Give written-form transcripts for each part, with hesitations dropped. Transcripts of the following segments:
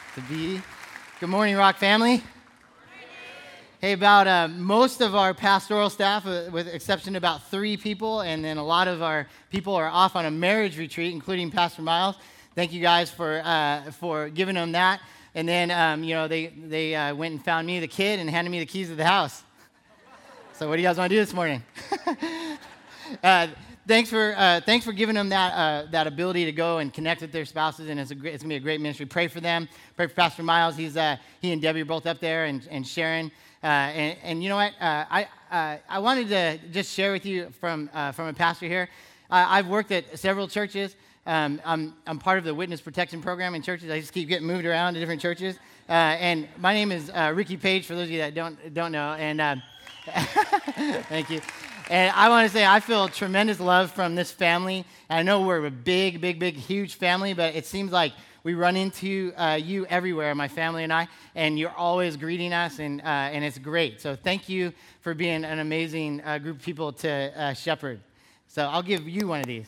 to be. Good morning, Rock family. Hey, about most of our pastoral staff, with exception of about 3 people, and then a lot of our people are off on a marriage retreat, including Pastor Miles. Thank you guys for giving them that. And then, they went and found me, the kid, and handed me the keys to the house. So what do you guys want to do this morning? Thanks for giving them that ability to go and connect with their spouses, and it's gonna be a great ministry. Pray for them. Pray for Pastor Miles. He and Debbie are both up there, and Sharon. And you know what? I wanted to just share with you from a pastor here. I've worked at several churches. I'm part of the Witness Protection Program in churches. I just keep getting moved around to different churches. And my name is Ricky Page, for those of you that don't know. And thank you. And I want to say I feel tremendous love from this family. I know we're a big, huge family, but it seems like we run into you everywhere, my family and I, and you're always greeting us, and it's great. So thank you for being an amazing group of people to shepherd. So I'll give you one of these.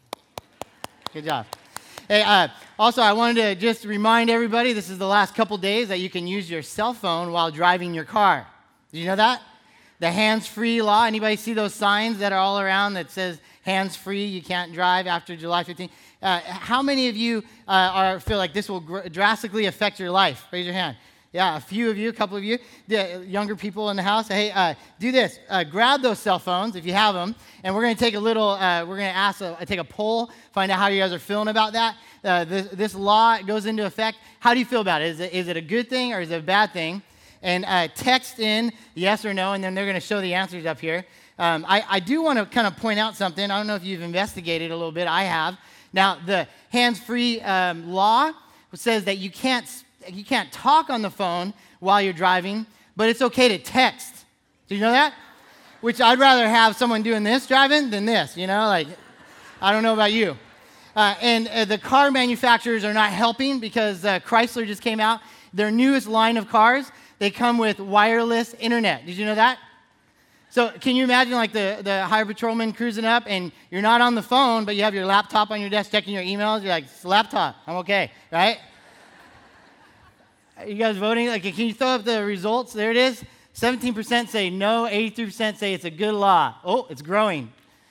Good job. Hey, also, I wanted to just remind everybody, this is the last couple days that you can use your cell phone while driving your car. Did you know that? The hands-free law. Anybody see those signs that are all around that says hands-free, you can't drive after July 15th? How many of you feel like this will drastically affect your life? Raise your hand. Yeah, a few of you, a couple of you, the younger people in the house. Hey, do this. Grab those cell phones if you have them, and we're going to take take a poll, find out how you guys are feeling about that. This law goes into effect. How do you feel about it? Is it a good thing or is it a bad thing? And text in yes or no, and then they're going to show the answers up here. I do want to kind of point out something. I don't know if you've investigated a little bit. I have. Now, the hands-free law says that you can't talk on the phone while you're driving, but it's okay to text. Do you know that? Which I'd rather have someone doing this driving than this, I don't know about you. And the car manufacturers are not helping because Chrysler just came out. Their newest line of cars, they come with wireless internet. Did you know that? So can you imagine like the highway patrolman cruising up and you're not on the phone, but you have your laptop on your desk checking your emails? You're like, it's a laptop. I'm okay, right? Are you guys voting? Like, can you throw up the results? There it is. 17% say no. 83% say it's a good law. Oh, it's growing.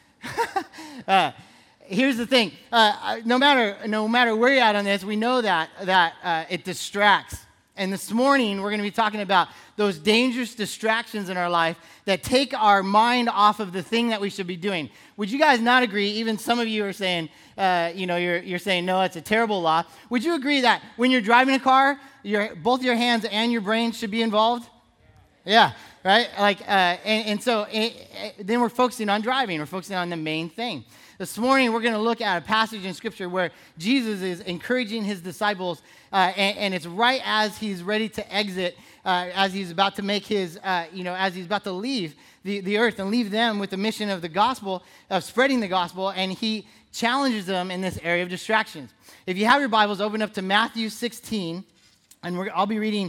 Here's the thing. No matter where you're at on this, we know that it distracts. And this morning, we're going to be talking about those dangerous distractions in our life that take our mind off of the thing that we should be doing. Would you guys not agree? Even some of you are saying, you're saying, no, it's a terrible law. Would you agree that when you're driving a car, both your hands and your brain should be involved? Yeah, right? So then we're focusing on driving. We're focusing on the main thing. This morning, we're going to look at a passage in Scripture where Jesus is encouraging his disciples, and it's right as he's ready to exit, as he's about to make as he's about to leave the earth and leave them with the mission of the gospel, of spreading the gospel, and he challenges them in this area of distractions. If you have your Bibles, open up to Matthew 16, and I'll be reading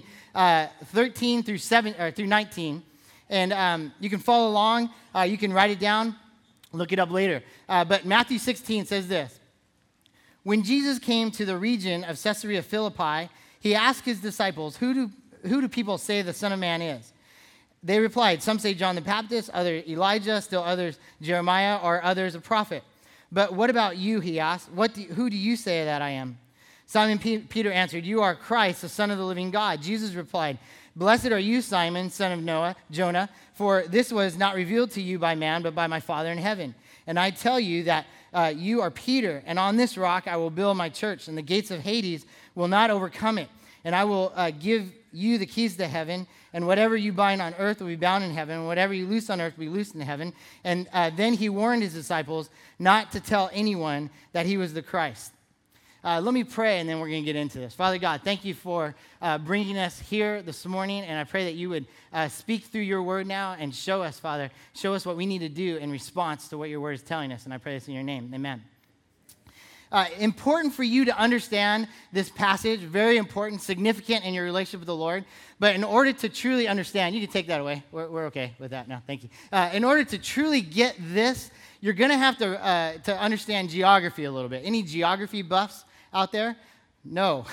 13 through 19, and you can follow along. You can write it down. Look it up later. But Matthew 16 says this. When Jesus came to the region of Caesarea Philippi, he asked his disciples, who do people say the Son of Man is? They replied, some say John the Baptist, others Elijah, still others Jeremiah, or others a prophet. But what about you, he asked. Who do you say that I am? Simon Peter answered, you are Christ, the Son of the living God. Jesus replied, blessed are you, Simon, son of Jonah, for this was not revealed to you by man, but by my Father in heaven. And I tell you that you are Peter, and on this rock I will build my church, and the gates of Hades will not overcome it. And I will give you the keys to heaven, and whatever you bind on earth will be bound in heaven, and whatever you loose on earth will be loosed in heaven. And then he warned his disciples not to tell anyone that he was the Christ. Let me pray, and then we're going to get into this. Father God, thank you for bringing us here this morning, and I pray that you would speak through your word now and show us, Father, show us what we need to do in response to what your word is telling us, and I pray this in your name. Amen. Important for you to understand this passage, very important, significant in your relationship with the Lord, but in order to truly understand, you can take that away. We're okay with that now. Thank you. In order to truly get this, you're going to have to understand geography a little bit. Any geography buffs out there? No.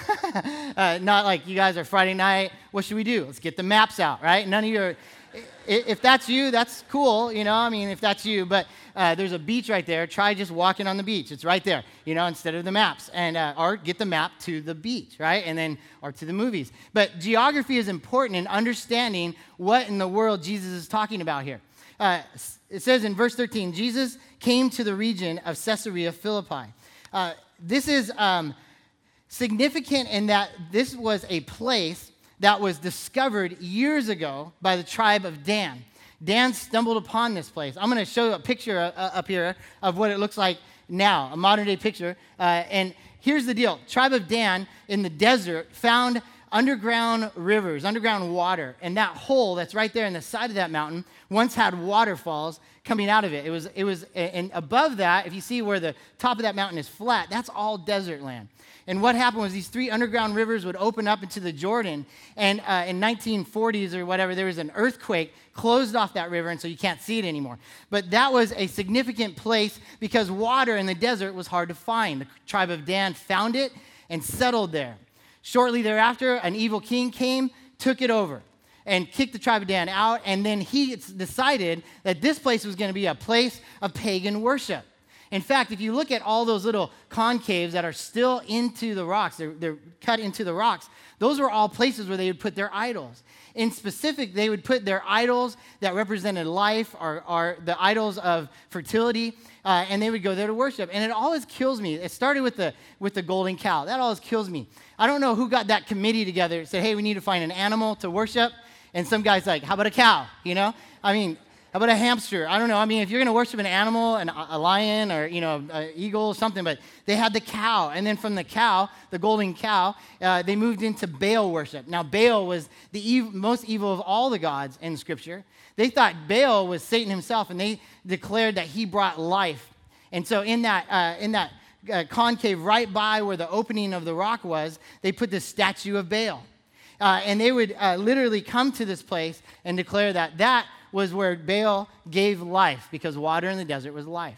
Not like you guys are Friday night. What should we do? Let's get the maps out, right? None of you are. If that's you, that's cool, if that's you. But there's a beach right there. Try just walking on the beach. It's right there, instead of the maps. And or get the map to the beach, right? And then, or to the movies. But geography is important in understanding what in the world Jesus is talking about here. It says in verse 13, Jesus came to the region of Caesarea Philippi. This is significant in that this was a place that was discovered years ago by the tribe of Dan. Dan stumbled upon this place. I'm going to show you a picture up here of what it looks like now, a modern-day picture. And here's the deal. Tribe of Dan in the desert found underground rivers, underground water, and that hole that's right there in the side of that mountain once had waterfalls coming out of it. It was, and above that, if you see where the top of that mountain is flat, that's all desert land. And what happened was these 3 underground rivers would open up into the Jordan, and in 1940s or whatever, there was an earthquake, closed off that river, and so you can't see it anymore. But that was a significant place because water in the desert was hard to find. The tribe of Dan found it and settled there. Shortly thereafter, an evil king came, took it over, and kicked the tribe of Dan out, and then he decided that this place was going to be a place of pagan worship. In fact, if you look at all those little concaves that are still into the rocks, they're cut into the rocks, those were all places where they would put their idols. In specific, they would put their idols that represented life or the idols of fertility, and they would go there to worship. And it always kills me. It started with the golden cow. That always kills me. I don't know who got that committee together and said, hey, we need to find an animal to worship. And some guy's like, how about a cow? How about a hamster? I don't know. If you're going to worship an animal, a lion or, an eagle or something, but they had the cow. And then from the cow, the golden cow, they moved into Baal worship. Now, Baal was the most evil of all the gods in Scripture. They thought Baal was Satan himself, and they declared that he brought life. And so in that concave right by where the opening of the rock was, they put this statue of Baal. And they would literally come to this place and declare that was where Baal gave life, because water in the desert was life.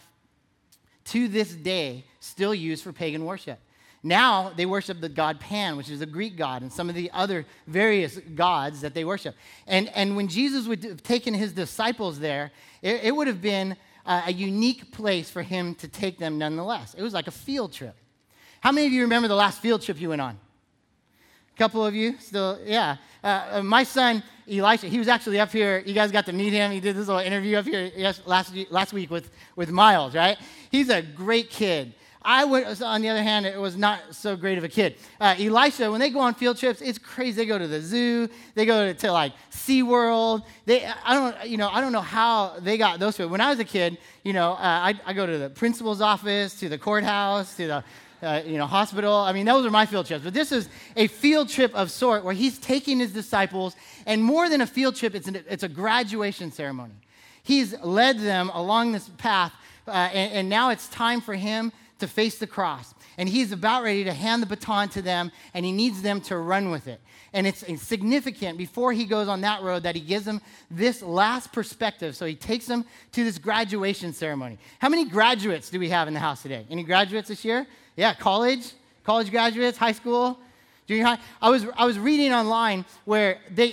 To this day, still used for pagan worship. Now they worship the god Pan, which is a Greek god, and some of the other various gods that they worship. And when Jesus would have taken his disciples there, it would have been a unique place for him to take them nonetheless. It was like a field trip. How many of you remember the last field trip you went on? A couple of you still, yeah. My son, Elisha, he was actually up here. You guys got to meet him. He did this little interview up here last week with Miles, right? He's a great kid. On the other hand, it was not so great of a kid. Elisha, when they go on field trips, it's crazy. They go to the zoo. They go to like SeaWorld. I don't know how they got those trips. When I was a kid, I go to the principal's office, to the courthouse, to the hospital. Those are my field trips. But this is a field trip of sort where he's taking his disciples, and more than a field trip, it's a graduation ceremony. He's led them along this path, and now it's time for him to face the cross. And he's about ready to hand the baton to them, and he needs them to run with it. And it's significant before he goes on that road that he gives them this last perspective. So he takes them to this graduation ceremony. How many graduates do we have in the house today? Any graduates this year? Yeah, college graduates, high school, junior high. I was reading online where they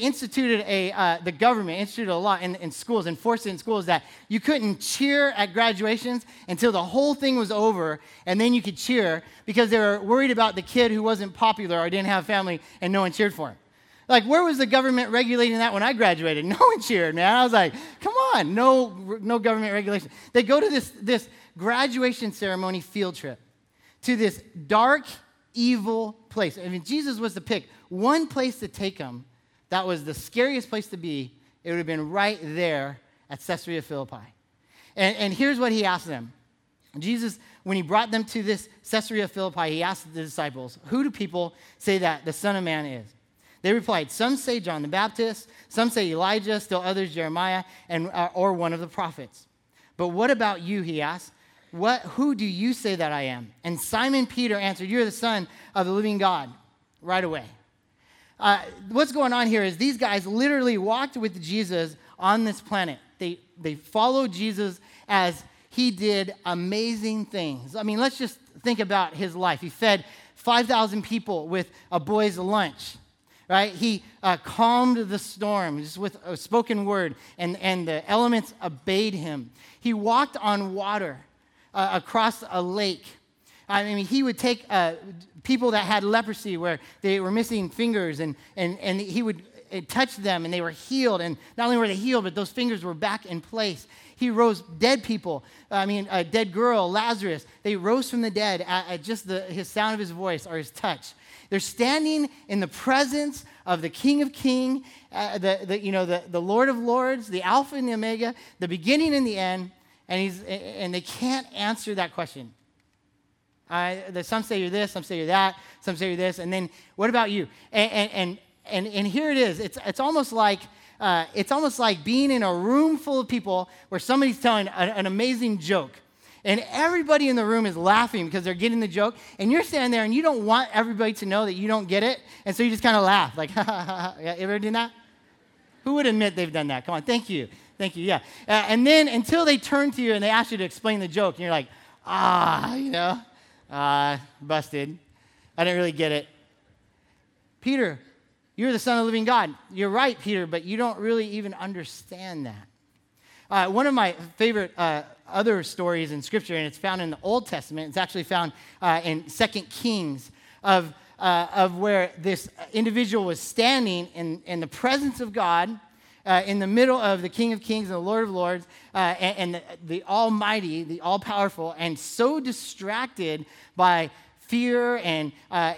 the government instituted a law in schools, enforced it in schools, that you couldn't cheer at graduations until the whole thing was over, and then you could cheer, because they were worried about the kid who wasn't popular or didn't have family and no one cheered for him. Like, where was the government regulating that when I graduated? No one cheered, man. I was like, come on, no government regulation. They go to this graduation ceremony field trip to this dark, evil place. Jesus was to pick one place to take them that was the scariest place to be, it would have been right there at Caesarea Philippi. And here's what he asked them. Jesus, when he brought them to this Caesarea Philippi, he asked the disciples, who do people say that the Son of Man is? They replied, some say John the Baptist, some say Elijah, still others Jeremiah, or one of the prophets. But what about you, he asked. Who do you say that I am? And Simon Peter answered, you're the Son of the living God, right away. What's going on here is these guys literally walked with Jesus on this planet. They followed Jesus as he did amazing things. Let's just think about his life. He fed 5,000 people with a boy's lunch. Right? He calmed the storm just with a spoken word, and the elements obeyed him. He walked on water across a lake. I mean, he would take people that had leprosy where they were missing fingers, and he would touch them, and they were healed. And not only were they healed, but those fingers were back in place. He rose dead people. A dead girl, Lazarus. They rose from the dead at just his sound of his voice or his touch. They're standing in the presence of the King of Kings, the Lord of Lords, the Alpha and the Omega, the beginning and the end, and they can't answer that question. Some say you're this, some say you're that, some say you're this, and then what about you? And here it is. It's almost like being in a room full of people where somebody's telling an amazing joke. And everybody in the room is laughing because they're getting the joke. And you're standing there and you don't want everybody to know that you don't get it. And so you just kind of laugh. Like, ha, ha, ha. Yeah, you ever done that? Who would admit they've done that? Come on, thank you. Thank you, yeah. And then until they turn to you and they ask you to explain the joke. And you're like, busted. I didn't really get it. Peter, you're the Son of the living God. You're right, Peter, but you don't really even understand that. One of my favorite other stories in Scripture, and it's found in the Old Testament. It's actually found in 2 Kings of where this individual was standing in the presence of God in the middle of the King of Kings and the Lord of Lords and the Almighty, the All-Powerful, and so distracted by fear and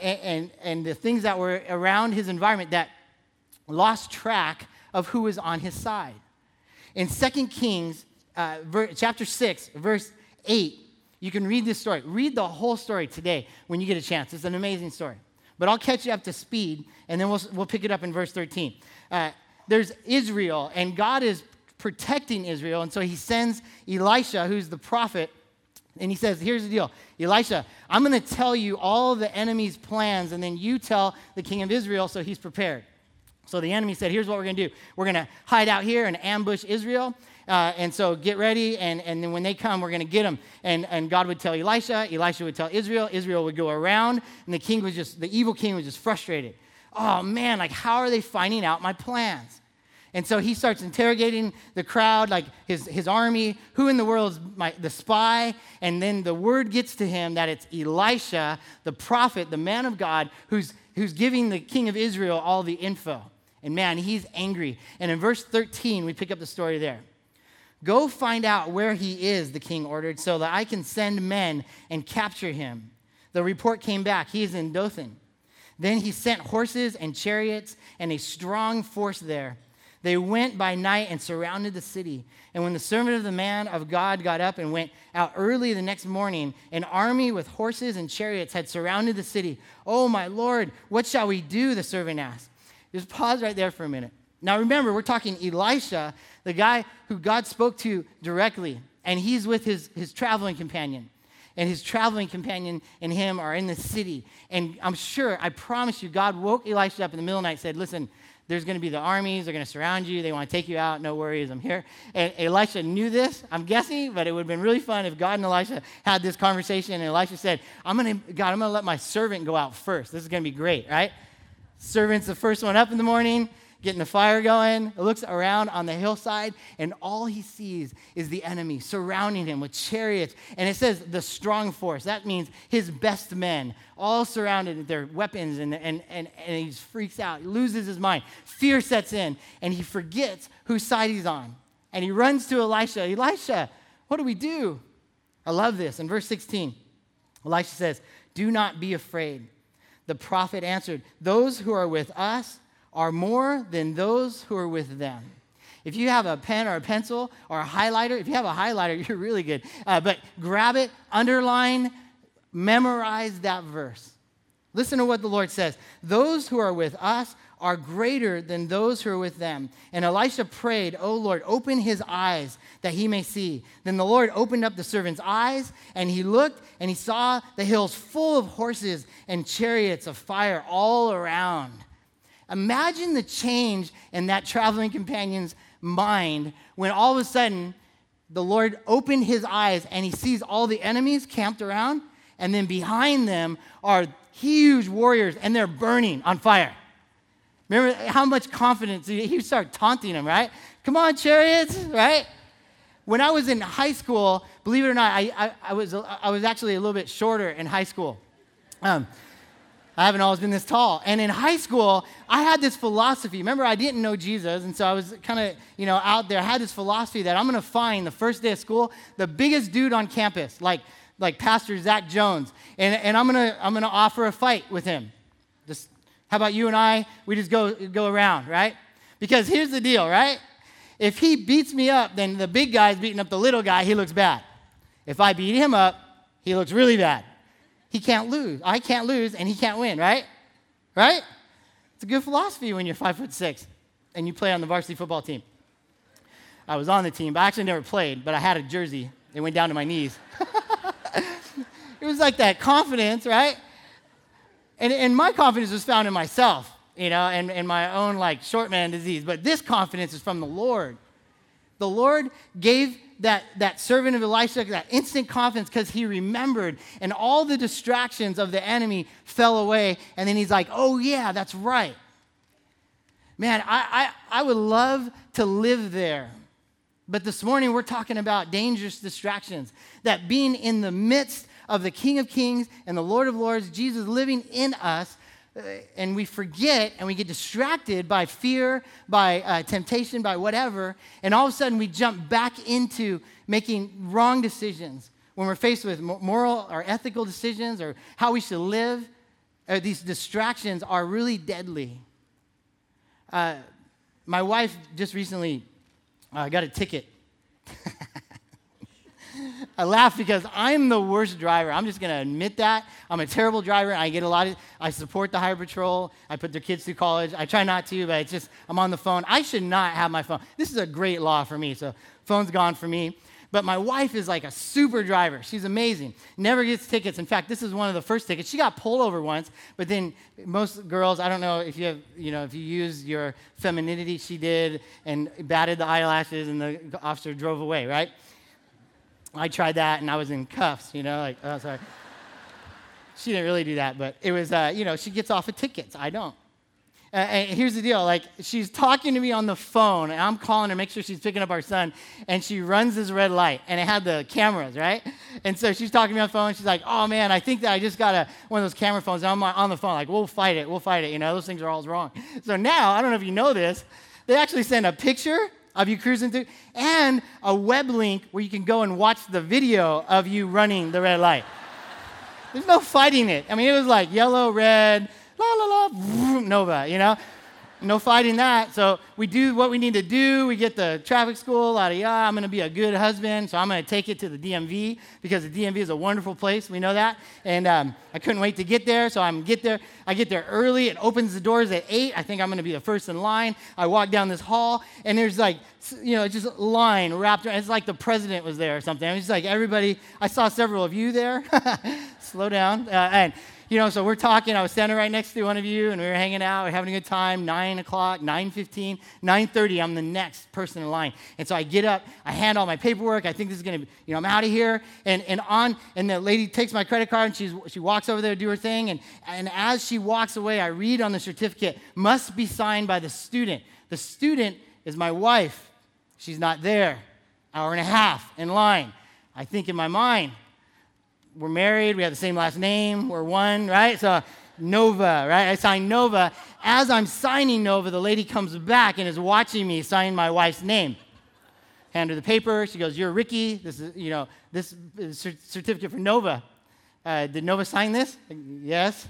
the things that were around his environment that lost track of who was on his side. In 2 Kings chapter 6, verse 8, you can read this story. Read the whole story today when you get a chance. It's an amazing story. But I'll catch you up to speed, and then we'll pick it up in verse 13. There's Israel, and God is protecting Israel, and so he sends Elisha, who's the prophet, and he says, here's the deal. Elisha, I'm going to tell you all the enemy's plans, and then you tell the king of Israel so he's prepared. So the enemy said, here's what we're going to do. We're going to hide out here and ambush Israel. And so get ready, and then when they come, we're going to get them. And God would tell Elisha would tell Israel would go around, and the evil king was just frustrated. Oh man, like how are they finding out my plans? And so he starts interrogating the crowd, like his army, who in the world is the spy? And then the word gets to him that it's Elisha, the prophet, the man of God, who's giving the king of Israel all the info. And man, he's angry. And in verse 13, we pick up the story there. Go find out where he is, the king ordered, so that I can send men and capture him. The report came back. He is in Dothan. Then he sent horses and chariots and a strong force there. They went by night and surrounded the city. And when the servant of the man of God got up and went out early the next morning, an army with horses and chariots had surrounded the city. Oh, my Lord, what shall we do? The servant asked. Just pause right there for a minute. Now remember, we're talking Elisha, the guy who God spoke to directly, and he's with his traveling companion. And his traveling companion and him are in the city. And I'm sure, I promise you, God woke Elisha up in the middle of the night and said, listen, there's going to be the armies. They're going to surround you. They want to take you out. No worries. I'm here. And Elisha knew this, I'm guessing, but it would have been really fun if God and Elisha had this conversation. And Elisha said, I'm going to let my servant go out first. This is going to be great, right? Servant's the first one up in the morning, getting the fire going. He looks around on the hillside, and all he sees is the enemy surrounding him with chariots. And it says the strong force. That means his best men, all surrounded with their weapons, and he just freaks out. He loses his mind. Fear sets in, and he forgets whose side he's on. And he runs to Elisha. Elisha, what do we do? I love this. In verse 16, Elisha says, do not be afraid. The prophet answered, those who are with us are more than those who are with them. If you have a pen or a pencil or a highlighter, if you have a highlighter, you're really good. But grab it, underline, memorize that verse. Listen to what the Lord says. Those who are with us are greater than those who are with them. And Elisha prayed, oh Lord, open his eyes that he may see. Then the Lord opened up the servant's eyes, and he looked, and he saw the hills full of horses and chariots of fire all around. Imagine the change in that traveling companion's mind when all of a sudden the Lord opened his eyes and he sees all the enemies camped around, and then behind them are huge warriors, and they're burning on fire. Remember how much confidence, he would start taunting them, right? Come on, chariots, right? When I was in high school, believe it or not, I was actually a little bit shorter in high school. I haven't always been this tall. And in high school, I had this philosophy. Remember, I didn't know Jesus, and so I was kind of, out there. I had this philosophy that I'm going to find the first day of school the biggest dude on campus, like Pastor Zach Jones, and I'm gonna offer a fight with him. Just how about you and I? We just go around, right? Because here's the deal, right? If he beats me up, then the big guy's beating up the little guy. He looks bad. If I beat him up, he looks really bad. He can't lose. I can't lose, and he can't win, right? Right? It's a good philosophy when you're 5'6" and you play on the varsity football team. I was on the team, but I actually never played, but I had a jersey. It went down to my knees. It was like that confidence, right? And my confidence was found in myself, and my own short man disease. But this confidence is from the Lord. The Lord gave that servant of Elisha that instant confidence because he remembered, and all the distractions of the enemy fell away. And then he's like, oh yeah, that's right. Man, I would love to live there. But this morning we're talking about dangerous distractions, that being in the midst of the King of Kings and the Lord of Lords, Jesus living in us, and we forget and we get distracted by fear, by temptation, by whatever, and all of a sudden we jump back into making wrong decisions. When we're faced with moral or ethical decisions or how we should live, these distractions are really deadly. My wife just recently got a ticket. I laugh because I'm the worst driver. I'm just going to admit that. I'm a terrible driver. I support the Highway Patrol. I put their kids through college. I try not to, but it's just, I'm on the phone. I should not have my phone. This is a great law for me, so phone's gone for me. But my wife is like a super driver. She's amazing. Never gets tickets. In fact, this is one of the first tickets. She got pulled over once, but then most girls, I don't know if you have, if you use your femininity, she did, and batted the eyelashes, and the officer drove away, right? I tried that, and I was in cuffs, oh, sorry. She didn't really do that, but it was, she gets off of tickets. I don't. And here's the deal. She's talking to me on the phone, and I'm calling her, make sure she's picking up our son, and she runs this red light, and it had the cameras, right? And so she's talking to me on the phone. She's like, oh, man, I think that I just got one of those camera phones, and I'm on the phone, we'll fight it. Those things are all wrong. So now, I don't know if you know this, they actually send a picture of you cruising through, and a web link where you can go and watch the video of you running the red light. There's no fighting it. I mean, it was like yellow, red, la, la, la, Nova, No fighting that. So we do what we need to do. We get the traffic school, I'm going to be a good husband, so I'm going to take it to the DMV because the DMV is a wonderful place. We know that. And I couldn't wait to get there, so I get there early. It opens the doors at 8. I think I'm going to be the first in line. I walk down this hall, and there's just a line wrapped around. It's like the president was there or something. It's just like everybody. I saw several of you there. Slow down. So we're talking. I was standing right next to one of you, and we were hanging out. We're having a good time. 9 o'clock, 9:15, 9:30, I'm the next person in line. And so I get up. I hand all my paperwork. I think this is going to be, I'm out of here. And the lady takes my credit card, and she walks over there to do her thing. And as she walks away, I read on the certificate, must be signed by the student. The student is my wife. She's not there. Hour and a half in line. I think in my mind, we're married, we have the same last name, we're one, right? So Nova, right? I signed Nova. As I'm signing Nova, the lady comes back and is watching me sign my wife's name. Hand her the paper. She goes, you're Ricky. This is, this is a certificate for Nova. Did Nova sign this? Yes.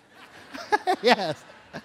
Yes.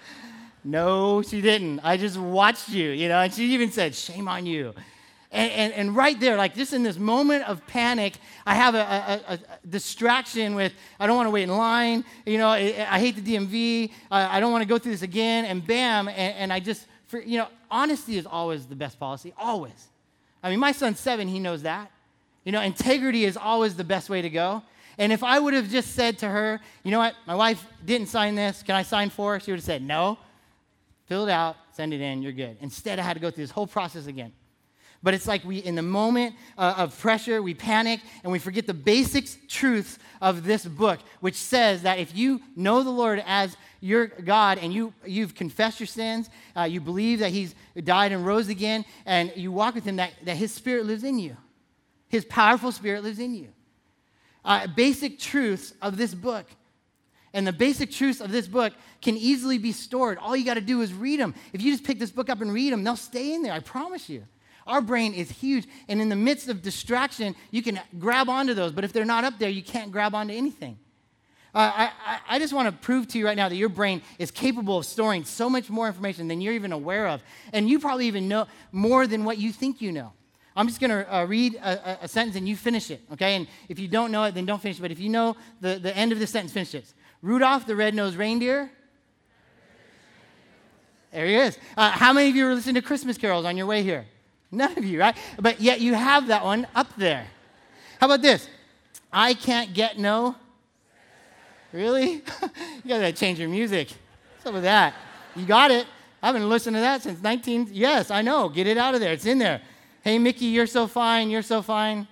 No, she didn't. I just watched you, and she even said, shame on you. And right there, just in this moment of panic, I have a distraction with, I don't want to wait in line, I hate the DMV, I don't want to go through this again, and bam, and I just, honesty is always the best policy, always. I mean, my son's 7, he knows that. Integrity is always the best way to go. And if I would have just said to her, you know what, my wife didn't sign this, can I sign for her? She would have said, no, fill it out, send it in, you're good. Instead, I had to go through this whole process again. But it's like we, in the moment of pressure, we panic and we forget the basic truths of this book, which says that if you know the Lord as your God and you've confessed your sins, you believe that he's died and rose again, and you walk with him, that his spirit lives in you. His powerful spirit lives in you. Basic truths of this book. And the basic truths of this book can easily be stored. All you got to do is read them. If you just pick this book up and read them, they'll stay in there, I promise you. Our brain is huge, and in the midst of distraction, you can grab onto those, but if they're not up there, you can't grab onto anything. I just want to prove to you right now that your brain is capable of storing so much more information than you're even aware of, and you probably even know more than what you think you know. I'm just going to read a sentence, and you finish it, okay? And if you don't know it, then don't finish it, but if you know the end of the sentence, finish it. Rudolph the Red-Nosed Reindeer. There he is. How many of you were listening to Christmas carols on your way here? None of you, right? But yet you have that one up there. How about this? I can't get no. Really? You gotta change your music. What's up with that? You got it. I haven't listened to that since Yes, I know. Get it out of there. It's in there. Hey, Mickey, you're so fine. You're so fine.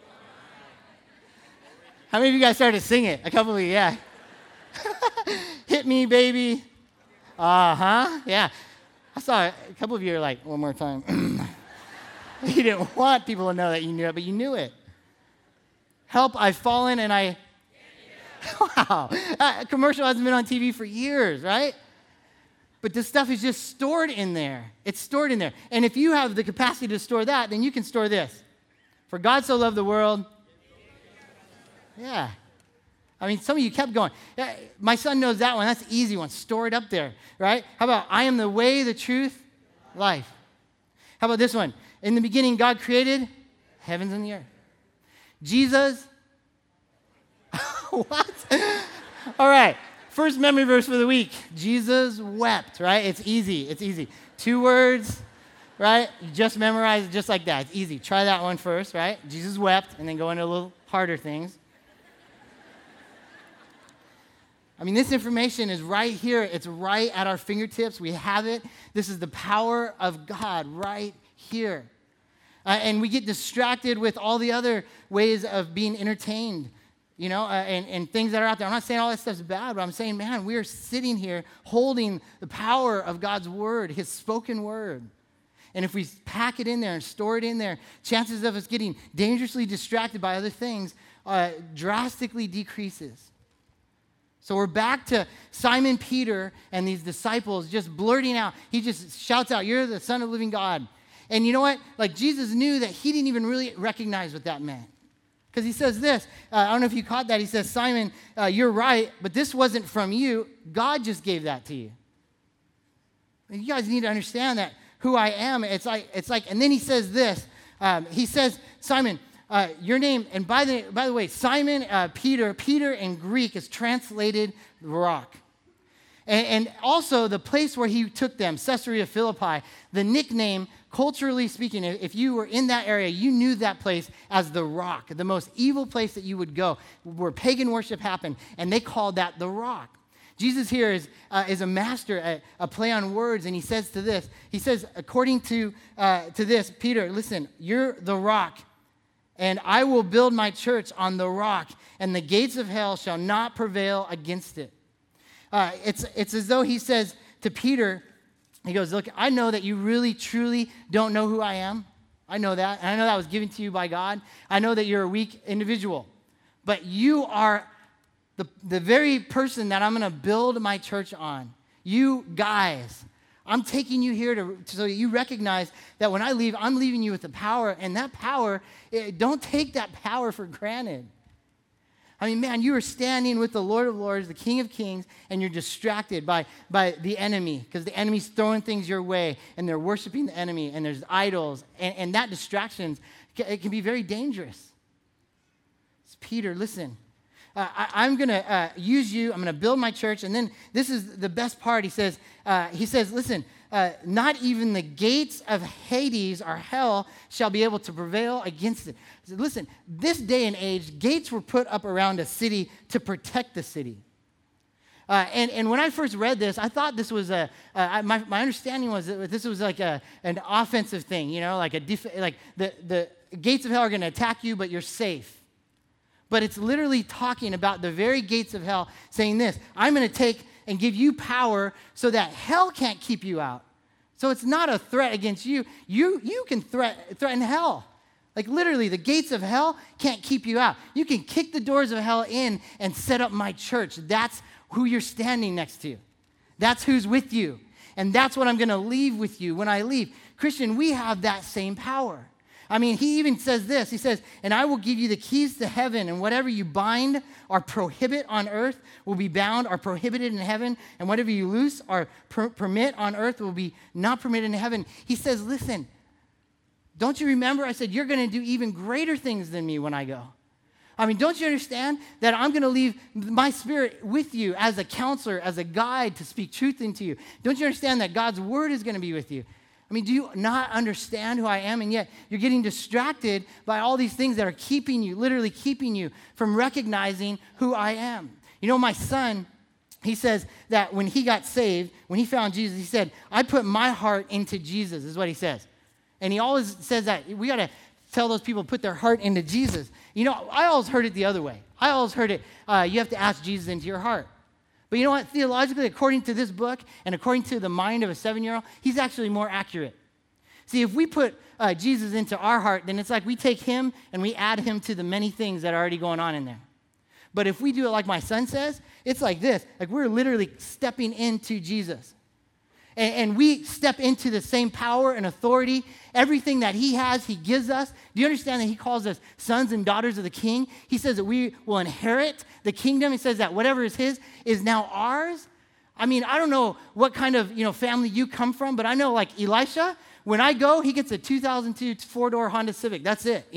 How many of you guys started to sing it? A couple of you, yeah. Hit me, baby. Yeah. I saw a couple of you are like, one more time. You didn't want people to know that you knew it, but you knew it. Help, I've fallen and I... Wow. Commercial hasn't been on TV for years, right? But this stuff is just stored in there. It's stored in there. And if you have the capacity to store that, then you can store this. For God so loved the world. Yeah. I mean, some of you kept going. My son knows that one. That's the easy one. Store it up there, right? How about, I am the way, the truth, life. How about this one? In the beginning, God created heavens and the earth. Jesus. What? All right. First memory verse for the week. Jesus wept, right? It's easy. It's easy. 2 words, right? You just memorize it just like that. It's easy. Try that one first, right? Jesus wept, and then go into a little harder things. I mean, this information is right here. It's right at our fingertips. We have it. This is the power of God right here. And we get distracted with all the other ways of being entertained, you know, and things that are out there. I'm not saying all that stuff's bad, but I'm saying, man, we are sitting here holding the power of God's word, his spoken word. And if we pack it in there and store it in there, chances of us getting dangerously distracted by other things drastically decreases. So we're back to Simon Peter and these disciples just blurting out. He just shouts out, "You're the Son of the living God." And you know what? Like, Jesus knew that he didn't even really recognize what that meant. Because he says this, I don't know if you caught that. He says, "Simon, you're right, but this wasn't from you. God just gave that to you." And you guys need to understand that who I am. It's like, and then he says this. He says, "Simon, your name," and by the way, Simon, Peter in Greek is translated rock. And also the place where he took them, Caesarea Philippi, the nickname, culturally speaking, if you were in that area, you knew that place as the rock, the most evil place that you would go, where pagan worship happened, and they called that the rock. Jesus here is a master at a play on words, and he says to this, he says, according to this, Peter, listen, you're the rock, and I will build my church on the rock, and the gates of hell shall not prevail against it. It's as though he says to Peter, he goes, look, I know that you really, truly don't know who I am. I know that. And I know that was given to you by God. I know that you're a weak individual. But you are the very person that I'm going to build my church on. You guys. I'm taking you here so that you recognize that when I leave, I'm leaving you with the power. And that power, don't take that power for granted. I mean, man, you are standing with the Lord of Lords, the King of Kings, and you're distracted by the enemy because the enemy's throwing things your way, and they're worshiping the enemy, and there's idols, and that distraction, it can be very dangerous. It's Peter, listen, I'm going to use you. I'm going to build my church, and then this is the best part. He says, listen, not even the gates of Hades or hell shall be able to prevail against it. Listen, this day and age, gates were put up around a city to protect the city. And when I first read this, I thought this was my understanding was that this was like an offensive thing, like like the gates of hell are going to attack you, but you're safe. But it's literally talking about the very gates of hell saying this: I'm going to take and give you power so that hell can't keep you out. So it's not a threat against you. You can threaten hell. Like literally, the gates of hell can't keep you out. You can kick the doors of hell in and set up my church. That's who you're standing next to. That's who's with you. And that's what I'm going to leave with you when I leave. Christian, we have that same power. I mean, he even says this. He says, and I will give you the keys to heaven, and whatever you bind or prohibit on earth will be bound or prohibited in heaven, and whatever you loose or permit on earth will be not permitted in heaven. He says, listen, don't you remember I said you're going to do even greater things than me when I go? I mean, don't you understand that I'm going to leave my Spirit with you as a counselor, as a guide to speak truth into you? Don't you understand that God's word is going to be with you? I mean, do you not understand who I am? And yet you're getting distracted by all these things that are keeping you, literally keeping you from recognizing who I am. You know, my son, he says that when he got saved, when he found Jesus, he said, I put my heart into Jesus, is what he says. And he always says that we got to tell those people to put their heart into Jesus. You know, I always heard it the other way. I always heard it, you have to ask Jesus into your heart. But you know what? Theologically, according to this book and according to the mind of a 7-year-old, he's actually more accurate. See, if we put Jesus into our heart, then it's like we take him and we add him to the many things that are already going on in there. But if we do it like my son says, it's like this. Like we're literally stepping into Jesus. And we step into the same power and authority. Everything that he has, he gives us. Do you understand that he calls us sons and daughters of the king? He says that we will inherit the kingdom. He says that whatever is his is now ours. I mean, I don't know what kind of family you come from, but I know like Elisha, when I go, he gets a 2002 four-door Honda Civic. That's it,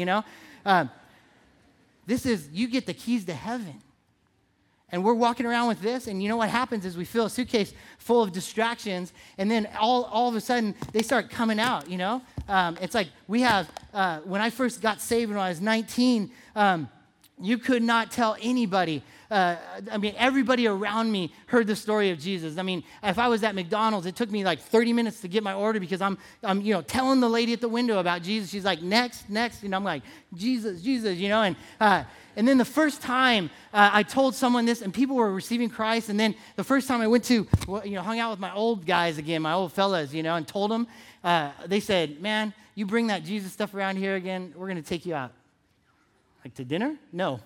you get the keys to heaven. And we're walking around with this, and you know what happens is we fill a suitcase full of distractions, and then all of a sudden, they start coming out, It's like we have, when I first got saved when I was 19, you could not tell anybody. Everybody around me heard the story of Jesus. I mean, if I was at McDonald's, it took me like 30 minutes to get my order because I'm telling the lady at the window about Jesus. She's like, next, I'm like, Jesus, and then the first time I told someone this, and people were receiving Christ, and then the first time I went to, hung out with my old guys again, my old fellas, and told them, they said, man, you bring that Jesus stuff around here again, we're going to take you out. Like to dinner? No.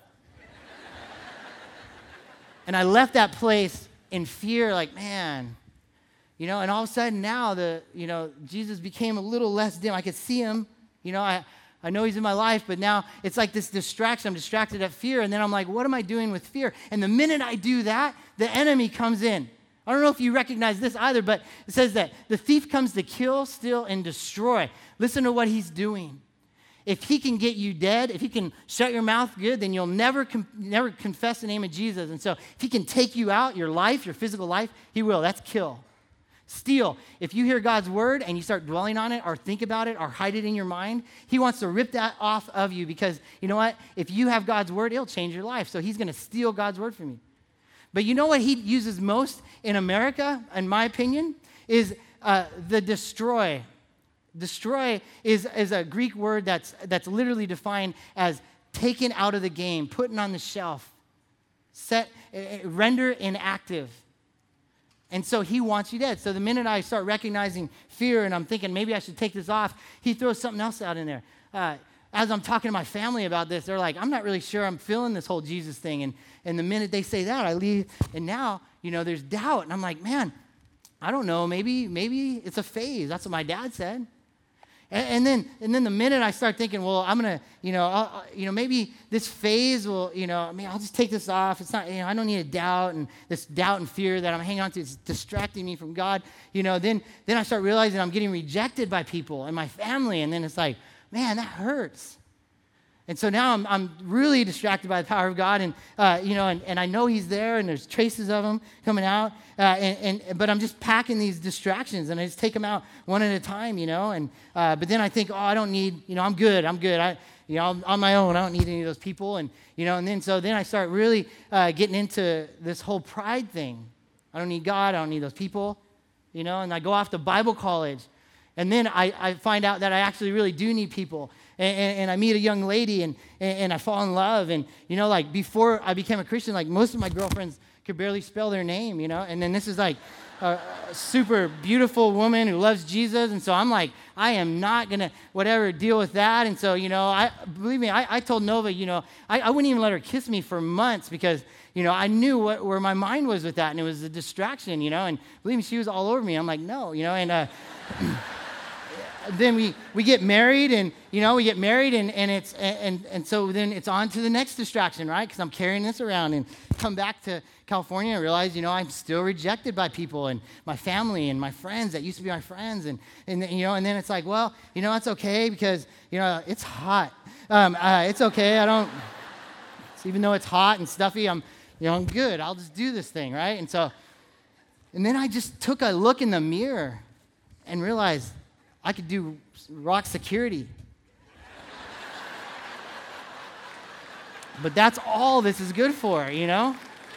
And I left that place in fear, like, man, and all of a sudden now Jesus became a little less dim. I could see him, I know he's in my life, but now it's like this distraction. I'm distracted at fear, and then I'm like, what am I doing with fear? And the minute I do that, the enemy comes in. I don't know if you recognize this either, but it says that the thief comes to kill, steal, and destroy. Listen to what he's doing. If he can get you dead, if he can shut your mouth good, then you'll never confess the name of Jesus. And so if he can take you out, your life, your physical life, he will. That's kill. Steal. If you hear God's word and you start dwelling on it or think about it or hide it in your mind, he wants to rip that off of you because you know what? If you have God's word, it'll change your life. So he's going to steal God's word from you. But you know what he uses most in America, in my opinion, is the destroy. Destroy is a Greek word that's literally defined as taken out of the game, putting on the shelf, render inactive. And so he wants you dead. So the minute I start recognizing fear and I'm thinking maybe I should take this off, he throws something else out in there. As I'm talking to my family about this, they're like, I'm not really sure I'm feeling this whole Jesus thing. And the minute they say that, I leave. And now, there's doubt. And I'm like, man, I don't know. Maybe it's a phase. That's what my dad said. And then the minute I start thinking, well, I'm gonna, maybe this phase will, I'll just take this off. It's not, I don't need a doubt and this doubt and fear that I'm hanging on to. It's distracting me from God. Then I start realizing I'm getting rejected by people and my family, and then it's like, man, that hurts. And so now I'm really distracted by the power of God, and and I know He's there, and there's traces of Him coming out, but I'm just packing these distractions, and I just take them out one at a time, but then I think, oh, I don't need, I'm good. I'm on my own. I don't need any of those people, and then I start really getting into this whole pride thing. I don't need God. I don't need those people, you know, and I go off to Bible college. And then I find out that I actually really do need people. And I meet a young lady and I fall in love. And, you know, like before I became a Christian, like most of my girlfriends could barely spell their name, you know. And then this is like a super beautiful woman who loves Jesus. And so I'm like, I am not going to whatever deal with that. And so, you know, believe me, I told Nova, you know, I wouldn't even let her kiss me for months because, you know, I knew where my mind was with that. And it was a distraction, you know. And believe me, she was all over me. I'm like, no, you know, and then we get married and, you know, and so then it's on to the next distraction, right? Because I'm carrying this around and come back to California and realize, you know, I'm still rejected by people and my family and my friends that used to be my friends. And you know, and then it's like, well, you know, it's okay because, you know, it's hot. It's okay. Even though it's hot and stuffy, I'm good. I'll just do this thing, right? And then I just took a look in the mirror and realized I could do rock security. But that's all this is good for, you know?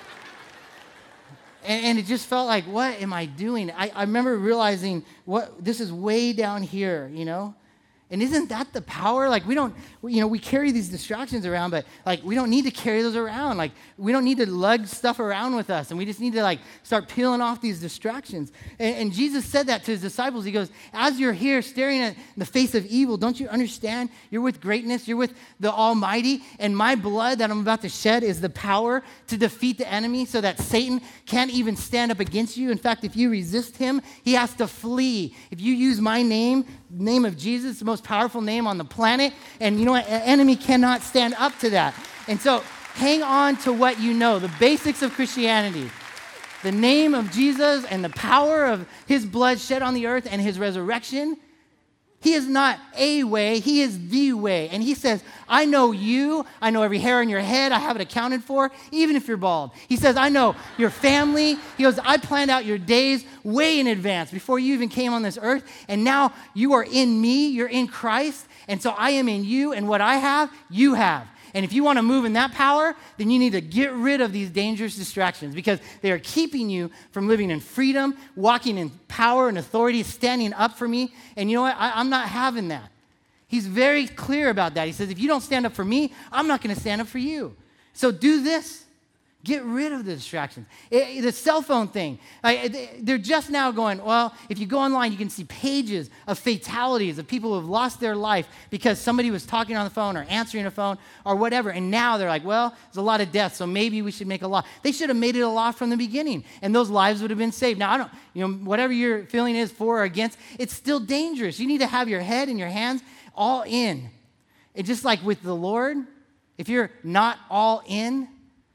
And it just felt like, what am I doing? I remember realizing this is way down here, you know? And isn't that the power? Like we carry these distractions around, but like we don't need to carry those around. Like we don't need to lug stuff around with us. And we just need to like start peeling off these distractions. And Jesus said that to his disciples. He goes, as you're here staring at the face of evil, don't you understand? You're with greatness. You're with the Almighty. And my blood that I'm about to shed is the power to defeat the enemy so that Satan can't even stand up against you. In fact, if you resist him, he has to flee. If you use my name of Jesus, the most powerful name on the planet, and you know what? An enemy cannot stand up to that. And so hang on to what you know, the basics of Christianity, the name of Jesus and the power of his blood shed on the earth and his resurrection. He is not a way, he is the way. And he says, I know you, I know every hair on your head, I have it accounted for, even if you're bald. He says, I know your family. He goes, I planned out your days way in advance before you even came on this earth. And now you are in me, you're in Christ. And so I am in you, and what I have, you have. And if you want to move in that power, then you need to get rid of these dangerous distractions because they are keeping you from living in freedom, walking in power and authority, standing up for me. And you know what? I'm not having that. He's very clear about that. He says, if you don't stand up for me, I'm not going to stand up for you. So do this. Get rid of the distractions. The cell phone thing, they're just now going, well, if you go online, you can see pages of fatalities of people who have lost their life because somebody was talking on the phone or answering a phone or whatever. And now they're like, well, there's a lot of deaths, so maybe we should make a law. They should have made it a law from the beginning, and those lives would have been saved. Now, whatever your feeling is for or against, it's still dangerous. You need to have your head and your hands all in. It's just like with the Lord, if you're not all in,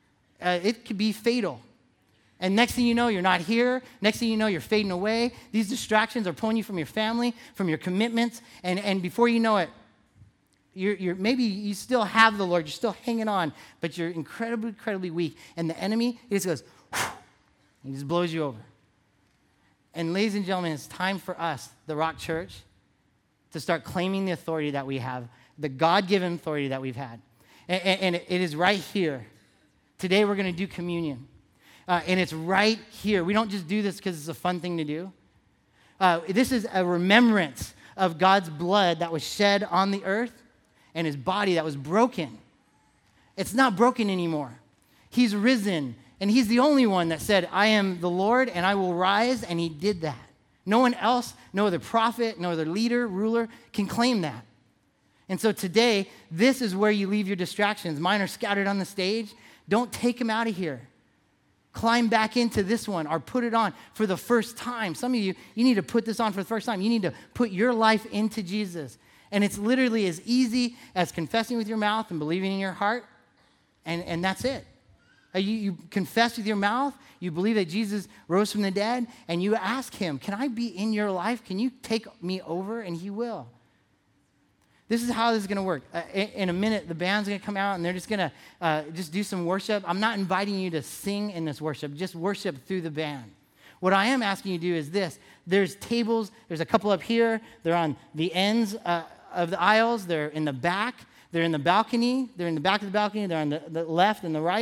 it could be fatal. And next thing you know, you're not here. Next thing you know, you're fading away. These distractions are pulling you from your family, from your commitments. And before you know it, you're maybe you still have the Lord. You're still hanging on, but you're incredibly, incredibly weak. And the enemy, he just goes, whew, he just blows you over. And ladies and gentlemen, it's time for us, the Rock Church, to start claiming the authority that we have, the God-given authority that we've had. And it is right here. Today we're going to do communion, and it's right here. We don't just do this because it's a fun thing to do. This is a remembrance of God's blood that was shed on the earth and his body that was broken. It's not broken anymore. He's risen, and he's the only one that said, I am the Lord, and I will rise, and he did that. No one else, no other prophet, no other leader, ruler can claim that. And so today, this is where you leave your distractions. Mine are scattered on the stage. Don't take them out of here. Climb back into this one or put it on for the first time. Some of you need to put this on for the first time. You need to put your life into Jesus. And it's literally as easy as confessing with your mouth and believing in your heart, and that's it. You confess with your mouth, you believe that Jesus rose from the dead, and you ask him, can I be in your life? Can you take me over? And he will. This is how this is going to work. In a minute, the band's going to come out, and they're just going to just do some worship. I'm not inviting you to sing in this worship. Just worship through the band. What I am asking you to do is this. There's tables. There's a couple up here. They're on the ends of the aisles. They're in the back. They're in the balcony. They're in the back of the balcony. They're on the left and the right.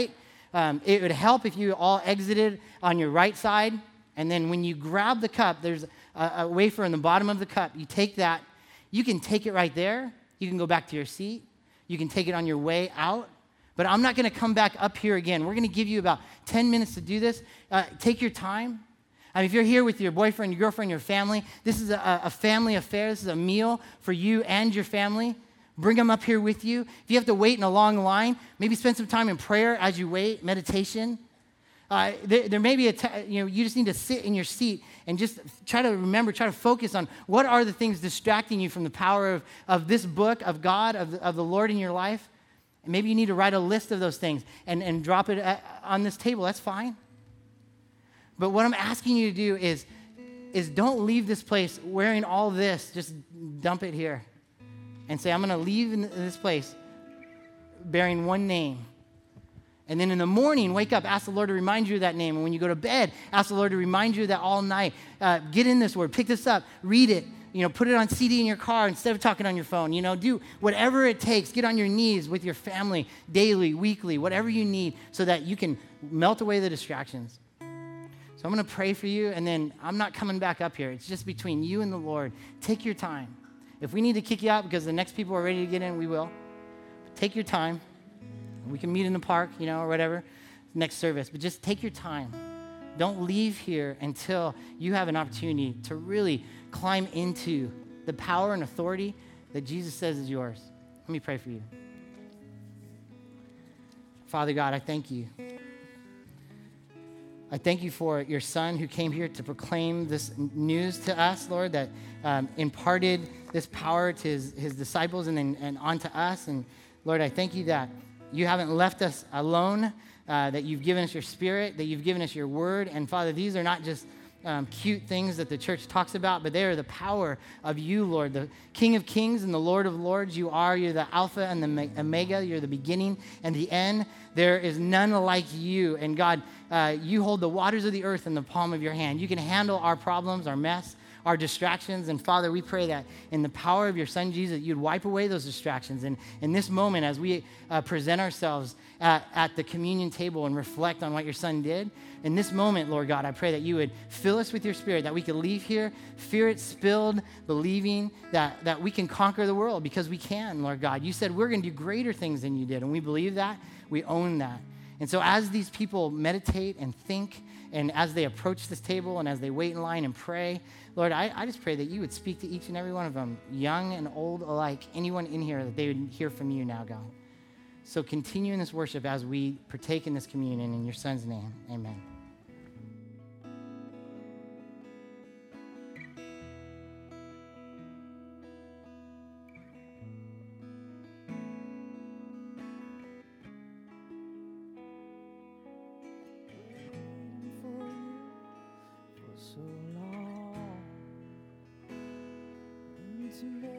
It would help if you all exited on your right side, and then when you grab the cup, there's a wafer in the bottom of the cup. You take that. You can take it right there. You can go back to your seat. You can take it on your way out. But I'm not going to come back up here again. We're going to give you about 10 minutes to do this. Take your time. I mean, if you're here with your boyfriend, your girlfriend, your family, this is a family affair. This is a meal for you and your family. Bring them up here with you. If you have to wait in a long line, maybe spend some time in prayer as you wait, meditation. There may be you just need to sit in your seat and just try to focus on what are the things distracting you from the power of this book, of God, of the Lord in your life. And maybe you need to write a list of those things and drop it on this table. That's fine. But what I'm asking you to do is don't leave this place wearing all this. Just dump it here and say, I'm going to leave in this place bearing one name. And then in the morning, wake up, ask the Lord to remind you of that name. And when you go to bed, ask the Lord to remind you of that all night. Get in this word, pick this up, read it. Put it on CD in your car instead of talking on your phone. Do whatever it takes. Get on your knees with your family daily, weekly, whatever you need so that you can melt away the distractions. So I'm going to pray for you, and then I'm not coming back up here. It's just between you and the Lord. Take your time. If we need to kick you out because the next people are ready to get in, we will. Take your time. We can meet in the park, or whatever, next service. But just take your time. Don't leave here until you have an opportunity to really climb into the power and authority that Jesus says is yours. Let me pray for you. Father God, I thank you. I thank you for your son who came here to proclaim this news to us, Lord, that imparted this power to his disciples and onto us. And Lord, I thank you that you haven't left us alone, that you've given us your spirit, that you've given us your word. And Father, these are not just cute things that the church talks about, but they are the power of you, Lord, the King of Kings and the Lord of Lords. You're the Alpha and the Omega. You're the beginning and the end. There is none like you. And God, you hold the waters of the earth in the palm of your hand. You can handle our problems, our mess, our distractions. And Father, we pray that in the power of your son, Jesus, you'd wipe away those distractions. And in this moment, as we present ourselves at the communion table and reflect on what your son did, in this moment, Lord God, I pray that you would fill us with your spirit, that we could leave here, spirit-filled, believing that we can conquer the world, because we can, Lord God. You said we're going to do greater things than you did, and we believe that. We own that. And so as these people meditate and think, and as they approach this table and as they wait in line and pray, Lord, I just pray that you would speak to each and every one of them, young and old alike, anyone in here, that they would hear from you now, God. So continue in this worship as we partake in this communion in your son's name. Amen. To make